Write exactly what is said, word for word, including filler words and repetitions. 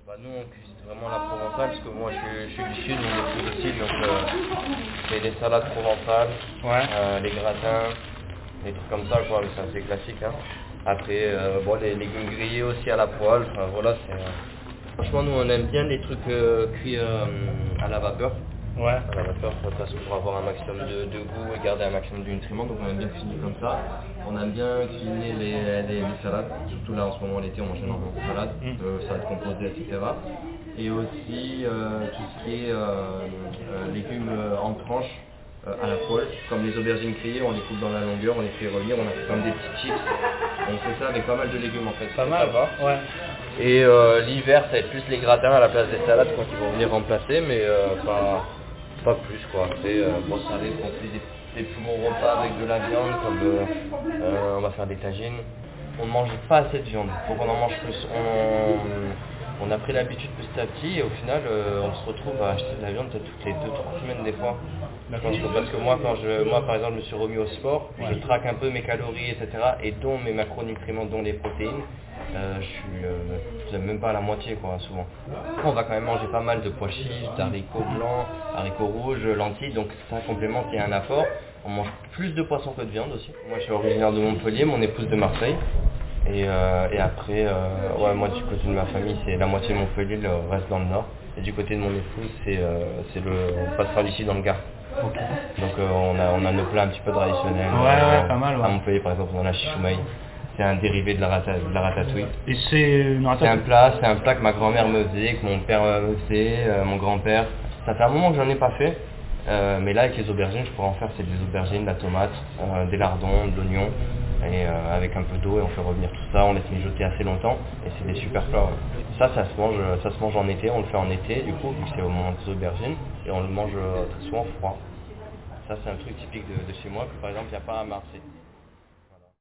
Bah nous on cuisine vraiment la provençale parce que moi je, je suis du sud, on est plus du sud donc euh, c'est les salades provençales, Ouais. euh, les gratins, des trucs comme ça quoi, c'est assez classique hein. Après euh, bon les légumes grillés aussi à la poêle, enfin voilà c'est. Euh... Franchement nous on aime bien les trucs euh, cuits euh, à la vapeur. Ouais. À la vapeur, de toute façon pour avoir un maximum de, de goût et garder un maximum de nutriments, donc on aime bien cuisiner comme ça. On aime bien cuisiner les, les, les salades, surtout là en ce moment l'été on mange énormément de salades, Mm. euh, salades composées, et cetera. Et aussi euh, tout ce qui est euh, euh, légumes euh, en tranches euh, à la poêle, comme les aubergines grillées, on les coupe dans la longueur, on les fait revenir, on a fait comme des petits chips. On fait ça avec pas mal de légumes en fait. Pas ça mal. va. Ouais. Et euh, l'hiver ça va être plus les gratins à la place des salades quoi, qui vont venir remplacer, mais euh, pas. Pas plus quoi. Après, euh, bon, ça arrive qu'on fait des, des plus gros repas avec de la viande, comme euh, euh, on va faire des tagines. On ne mange pas assez de viande, faut qu'on en mange plus. On, on a pris l'habitude petit à petit et au final, euh, on se retrouve à acheter de la viande peut-être toutes les deux trois semaines des fois. Je pense que parce que moi, quand je, moi par exemple, je me suis remis au sport, Ouais. je traque un peu mes calories, et cetera. Et dont mes macronutriments, dont les protéines. Euh, je suis euh, j'aime même pas la moitié quoi souvent. On va quand même manger pas mal de pois chiches, d'haricots blancs, haricots rouges, lentilles, donc ça complémente il y a un apport. On mange plus de poissons que de viande aussi. Moi je suis originaire de Montpellier, mon épouse de Marseille. Et, euh, et après, euh, ouais, moi du côté de ma famille c'est la moitié de Montpellier, le reste dans le nord. Et du côté de mon épouse c'est euh, c'est le on passe par ici dans le Gard. Ok. Donc euh, on, a, on a nos plats un petit peu traditionnels. Ouais, euh, ouais, pas mal, ouais. À Montpellier par exemple on a la chichoumaï. C'est un dérivé de la, rata, de la ratatouille. Et c'est une C'est un ratatouille. plat, c'est un plat que ma grand-mère me faisait, que mon père me faisait, euh, mon grand-père. Ça fait un moment que j'en ai pas fait, euh, mais là avec les aubergines, je pourrais en faire, c'est des aubergines, de la tomate, euh, des lardons, de l'oignon, et euh, avec un peu d'eau et on fait revenir tout ça, on laisse mijoter assez longtemps, et c'est des super plats. Ouais. Ça, ça se mange, ça se mange en été, on le fait en été du coup, vu que c'est au moment des aubergines, et on le mange euh, très souvent froid. Ça c'est un truc typique de, de chez moi, que par exemple il n'y a pas à Marseille.